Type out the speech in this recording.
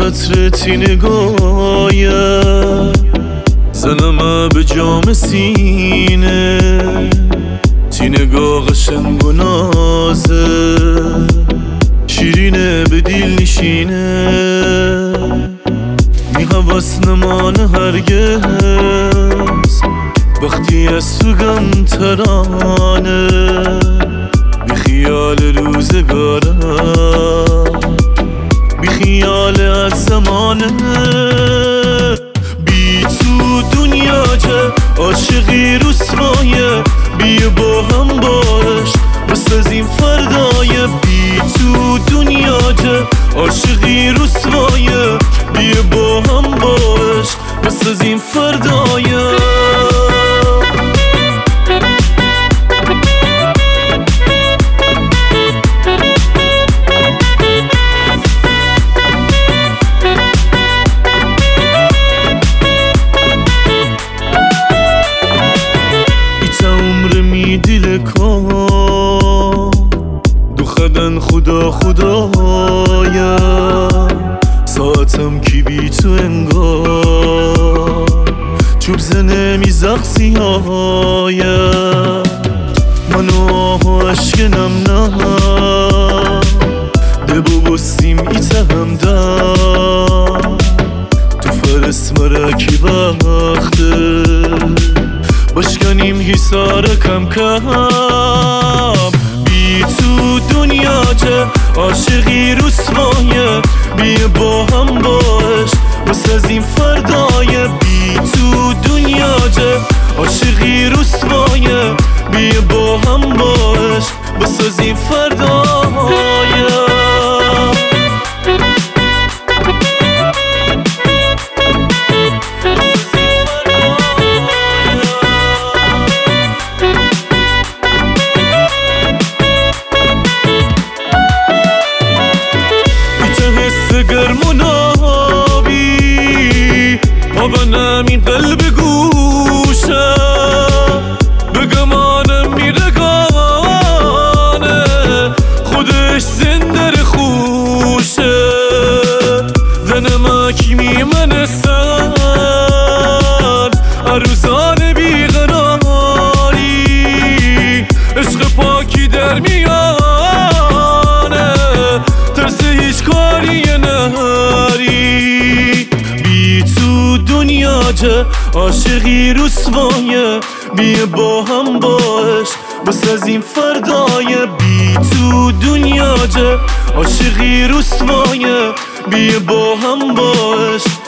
عطر تی نگاهی زنم به جام سینه، تی نگاه قشنگ و نازه، شیرینه به دل نشینه، می حواس نمانه هرگز وقتی از تو گم ترانه، بی خیال روزگارم، بی خیال از زمانه، بی تو دنیا چه عاشقی رسوایه، بی با هم باش بسازیم فردای، بی تو دنیا چه عاشقی رسوایه، بی با هم باش بسازیم فردای. دل کن دوخدن خدا خدایا، ساعتم کی بی تو انگار چوب زنه می زغزیایا، منو آه اشکنم نه دبو بستیم ایتهم دم تو فرس مرکی وقته بشکنیم حسار کم کم، بی تو دنیا چه عاشقی رسوایه، بی با هم باش بسازیم فردای، بی تو دنیا چه عاشقی رسوایه، بی با هم باش بسازیم فردای. گرمون آبی آبنم این قلب گوشه، بگمانم میرگانه خودش زنده خوشه، دنما کی میمنستن عروزان بیقراری، عشق پاکی در میانه ترس هیچ کاری نهاری، بی تو دنیا چه عاشقی رسوایه، بی با هم باش بسازیم فردای، بی تو دنیا چه عاشقی رسوایه، بی با هم باش